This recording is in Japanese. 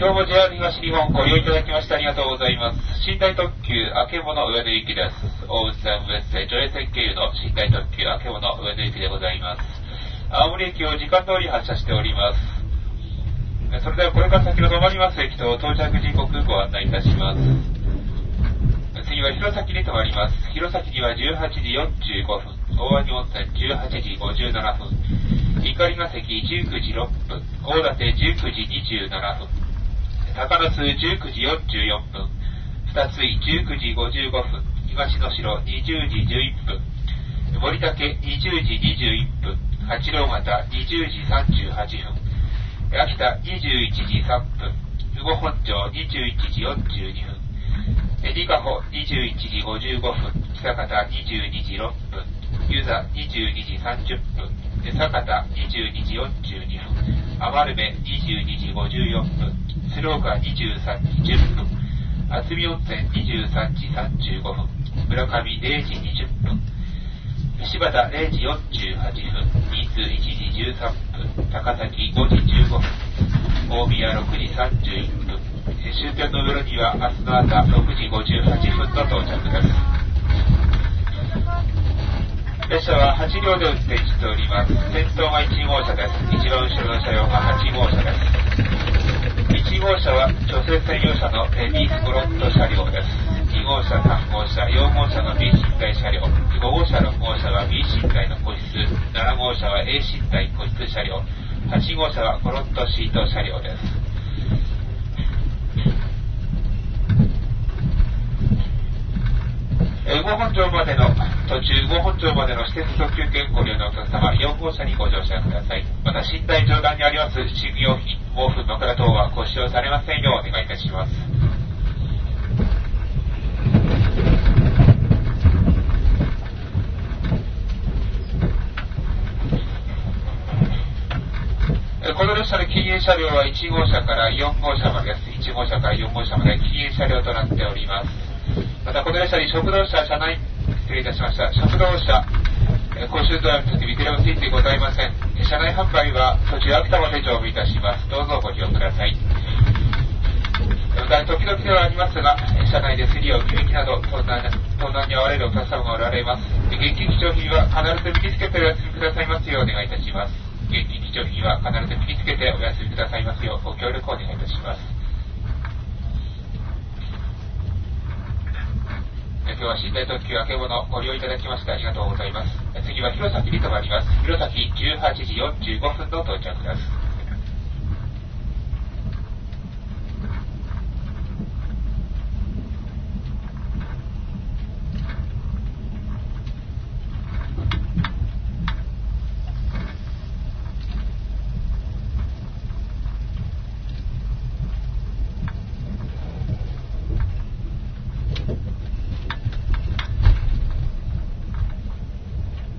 今日も JR 東日本ご利用いただきましてありがとうございます。寝台特急あけぼの上野行きです。大内線上越上越線経由の寝台特急あけぼの上野行きでございます。青森駅を時間通り発車しております。それではこれから先の止まります駅と到着時刻ご案内いたします。次は弘前に停まります。弘前には18時45分、大鰐温泉18時57分、碇ヶ関19時6分、大館19時27分、高野津19時44分、二井19時55分、東能代20時11分、森竹20時21分、八郎潟20時38分、秋田21時3分、羽後本町21時42分、利賀穂21時55分、久方22時6分、湯座22時30分、酒田22時42分、余目22時54分、鶴岡23時10分、渥美温泉23時35分、村上0時20分、柴田0時48分、新津1時13分、高崎5時15分、大宮6時31分、終点の夜には明日の朝6時58分の到着です。列車は8両で運転しております。先頭が1号車です。一番後ろの車両が8号車です。1号車は女性専用車のレディースフロント車両です。2号車、3号車、4号車の B 寝台車両、5号車、6号車は B 寝台の個室、7号車は A 寝台個室車両、8号車はフロントシート車両です。五本町までの途中、五本町までの私鉄特急券ご利用のお客様、4号車にご乗車ください。また、寝台上段にあります寝具用品、毛布、枕等はご使用されませんようお願いいたします。この列車の禁煙車両は1号車から4号車までです。1号車から4号車まで禁煙車両となっております。またこの列車に食堂車、車内、失礼いたしました。食堂車、公衆ドアにビデオついてございません。車内販売は途中秋田まで乗務いたします。どうぞご利用ください。また時々ではありますが、車内でスリを響きなど盗難に遭われるお客様がおられます。現金貴重品は必ず身につけてお休みくださいますようお願いいたします。現金貴重品は必ず身につけてお休みくださいますようご協力をお願いいたします。今日は寝台特急あけぼのご利用いただきましてありがとうございます。次は弘前に停まります。弘前18時45分の到着です。